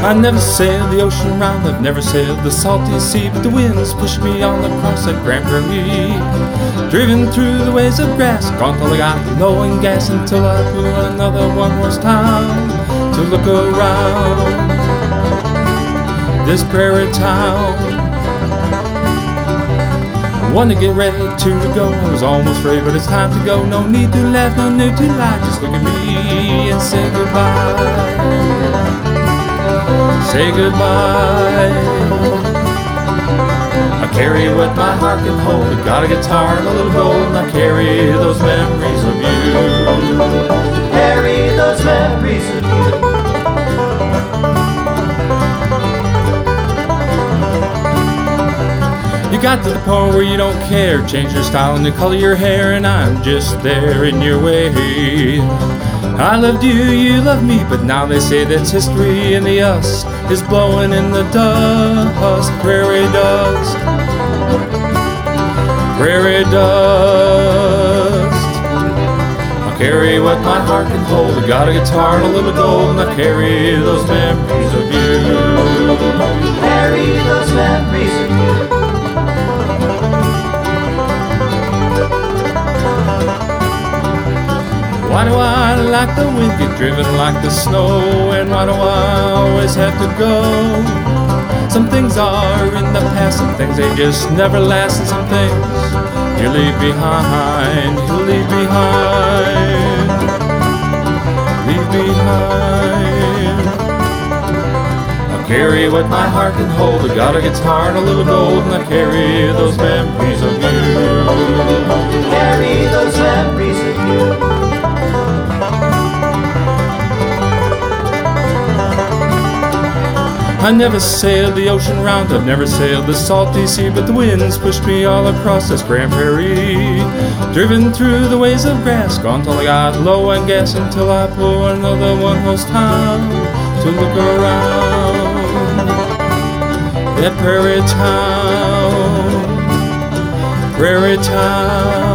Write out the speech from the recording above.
I never sailed the ocean round, I've never sailed the salty sea, but the winds pushed me on across that Grand Prairie. Driven through the waves of grass, gone till I got low in gas, until I blew another one-horse town to look around this prairie town. Want to get ready to go, I was almost ready, but it's time to go. No need to laugh, no need to lie, just look at me and say goodbye. Say goodbye. I carry what my heart can hold, I got a guitar and a little gold, and I carry those memories of you. Carry those memories of you. You got to the point where you don't care, change your style and the color of your hair, and I'm just there in your way. I loved you, you loved me, but now they say that's history, and the us is blowing in the dust. Prairie dust, prairie dust. I'll carry what my heart can hold, I got a guitar and a little gold, and I carry those memories of you. Carry those memories of you. Why do I like the wind, get driven like the snow? And why do I always have to go? Some things are in the past, some things they just never last, and some things you leave behind, you leave behind, leave behind. I'll carry what my heart can hold, I got a guitar and a little gold, and I carry those memories of you. Carry those memories of you. I never sailed the ocean round, I've never sailed the salty sea, but the winds pushed me all across this Grand Prairie. Driven through the waves of grass, gone till I got low on gas, until I pull another one-horse town to look around that prairie town, prairie town.